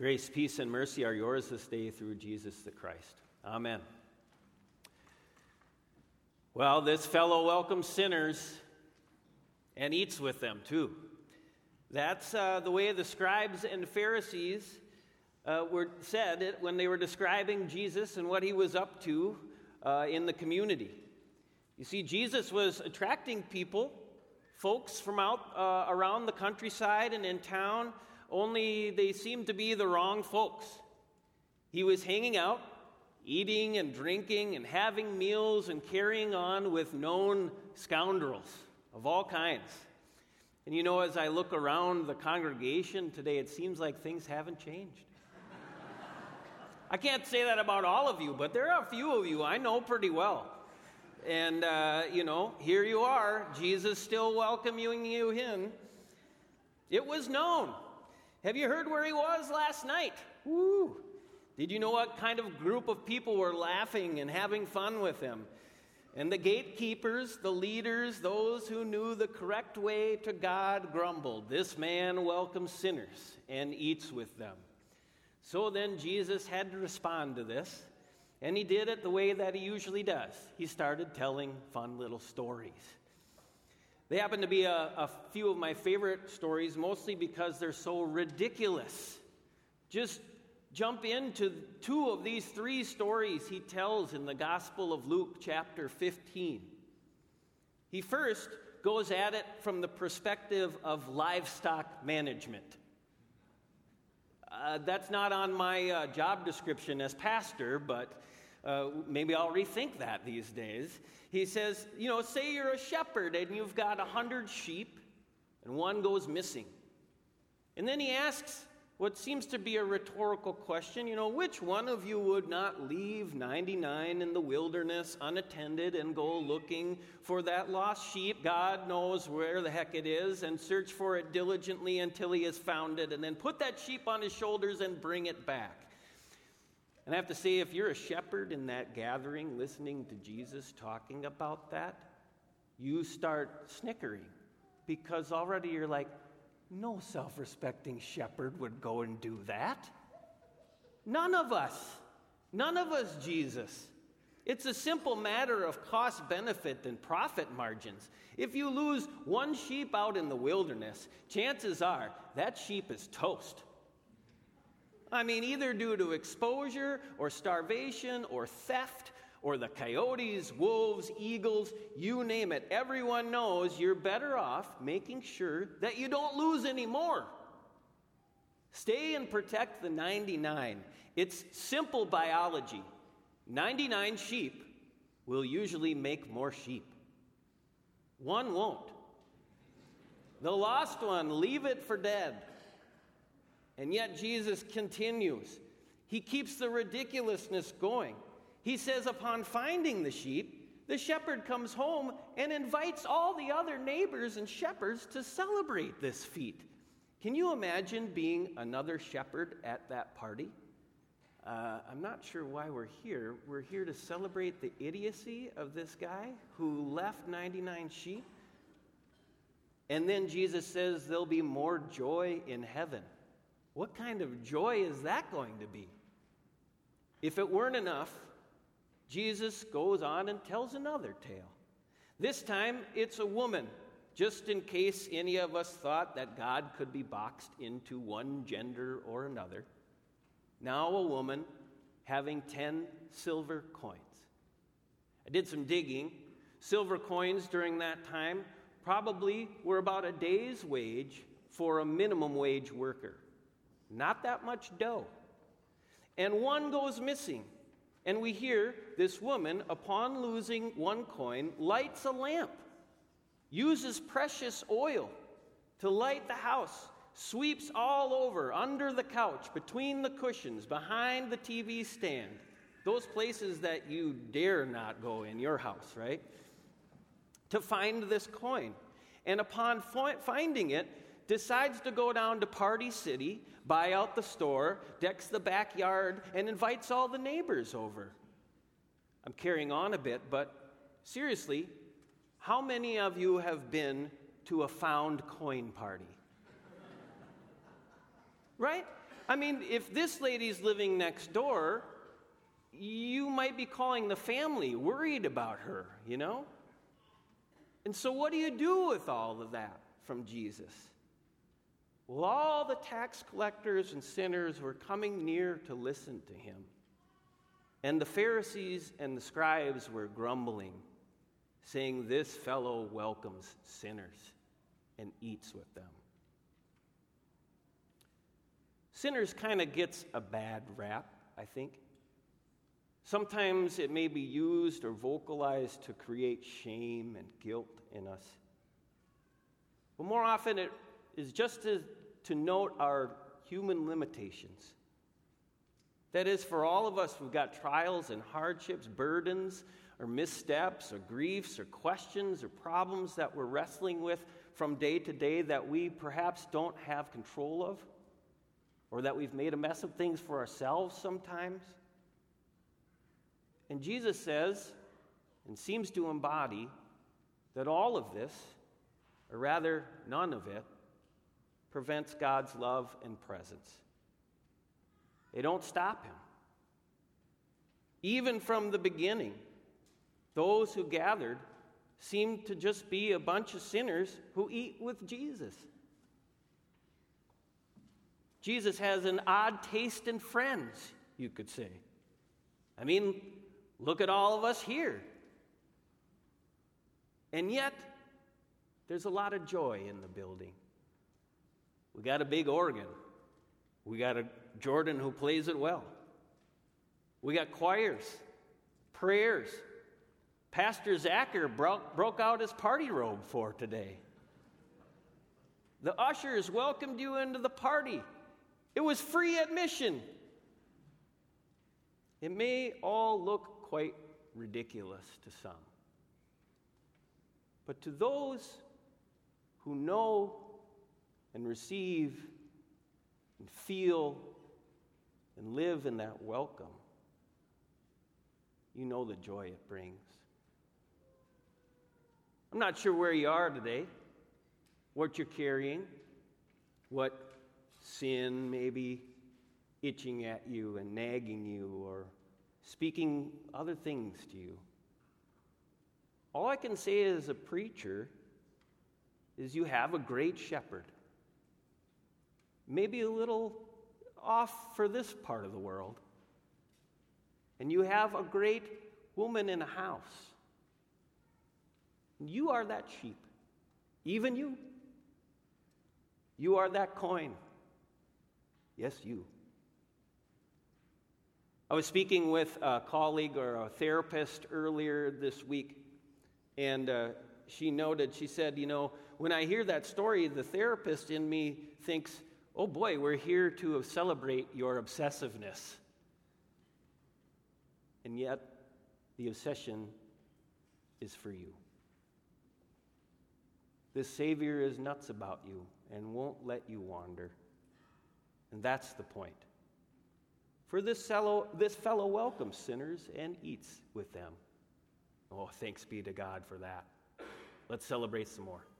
Grace, peace, and mercy are yours this day through Jesus the Christ. Amen. Well, this fellow welcomes sinners and eats with them too. That's the way the scribes and Pharisees said it when they were describing Jesus and what he was up to in the community. You see, Jesus was attracting people, folks from out around the countryside and in town, only they seemed to be the wrong folks. He was hanging out, eating and drinking and having meals and carrying on with known scoundrels of all kinds. And you know, as I look around the congregation today, it seems like things haven't changed. I can't say that about all of you, but there are a few of you I know pretty well. And, here you are, Jesus still welcoming you in. It was known. Have you heard where he was last night? Woo! Did you know what kind of group of people were laughing and having fun with him? And the gatekeepers, the leaders, those who knew the correct way to God grumbled. This man welcomes sinners and eats with them. So then Jesus had to respond to this, and he did it the way that he usually does. He started telling fun little stories. They happen to be a few of my favorite stories, mostly because they're so ridiculous. Just jump into two of these three stories he tells in the Gospel of Luke, chapter 15. He first goes at it from the perspective of livestock management. That's not on my job description as pastor, but maybe I'll rethink that these days. He says, say you're a shepherd and you've got 100 sheep and one goes missing. And then he asks what seems to be a rhetorical question, which one of you would not leave 99 in the wilderness unattended and go looking for that lost sheep? God knows where the heck it is, and search for it diligently until he has found it, and then put that sheep on his shoulders and bring it back. And I have to say, if you're a shepherd in that gathering listening to Jesus talking about that, you start snickering, because already you're like, no self-respecting shepherd would go and do that. None of us, Jesus. It's a simple matter of cost-benefit and profit margins. If you lose one sheep out in the wilderness, chances are that sheep is toast. Either due to exposure or starvation or theft or the coyotes, wolves, eagles, you name it. Everyone knows you're better off making sure that you don't lose any more. Stay and protect the 99. It's simple biology. 99 sheep will usually make more sheep. One won't. The lost one, leave it for dead. And yet Jesus continues. He keeps the ridiculousness going. He says upon finding the sheep, the shepherd comes home and invites all the other neighbors and shepherds to celebrate this feat. Can you imagine being another shepherd at that party? I'm not sure why we're here. We're here to celebrate the idiocy of this guy who left 99 sheep. And then Jesus says there'll be more joy in heaven. What kind of joy is that going to be? If it weren't enough, Jesus goes on and tells another tale. This time, it's a woman, just in case any of us thought that God could be boxed into one gender or another. Now a woman having 10 silver coins. I did some digging. Silver coins during that time probably were about a day's wage for a minimum wage worker. Not that much dough. And one goes missing. And we hear this woman, upon losing one coin, lights a lamp, uses precious oil to light the house, sweeps all over, under the couch, between the cushions, behind the TV stand, those places that you dare not go in your house, right? To find this coin. And upon finding it, decides to go down to Party City, buy out the store, decks the backyard, and invites all the neighbors over. I'm carrying on a bit, but seriously, how many of you have been to a found coin party? Right? I mean, if this lady's living next door, you might be calling the family worried about her, you know? And so what do you do with all of that from Jesus? Well, all the tax collectors and sinners were coming near to listen to him. And the Pharisees and the scribes were grumbling, saying, "This fellow welcomes sinners and eats with them." Sinners kind of gets a bad rap, I think. Sometimes it may be used or vocalized to create shame and guilt in us. But more often it is just to note our human limitations. That is, for all of us, we've got trials and hardships, burdens, or missteps, or griefs, or questions, or problems that we're wrestling with from day to day that we perhaps don't have control of, or that we've made a mess of things for ourselves sometimes. And Jesus says, and seems to embody, that all of this, or rather none of it, prevents God's love and presence. They don't stop him. Even from the beginning, those who gathered seemed to just be a bunch of sinners who eat with Jesus. Jesus has an odd taste in friends, you could say. I mean, look at all of us here. And yet, there's a lot of joy in the building. We got a big organ. We got a Jordan who plays it well. We got choirs, prayers. Pastor Zacher broke out his party robe for today. The ushers welcomed you into the party. It was free admission. It may all look quite ridiculous to some. But to those who know and receive and feel and live in that welcome, you know the joy it brings. I'm not sure where you are today, what you're carrying, what sin may be itching at you and nagging you or speaking other things to you. All I can say as a preacher is you have a great shepherd. Maybe a little off for this part of the world. And you have a great woman in a house. You are that sheep. Even you. You are that coin. Yes, you. I was speaking with a colleague or a therapist earlier this week, and she said, you know, when I hear that story, the therapist in me thinks, oh boy, we're here to celebrate your obsessiveness. And yet, the obsession is for you. This Savior is nuts about you and won't let you wander. And that's the point. For this fellow welcomes sinners and eats with them. Oh, thanks be to God for that. Let's celebrate some more.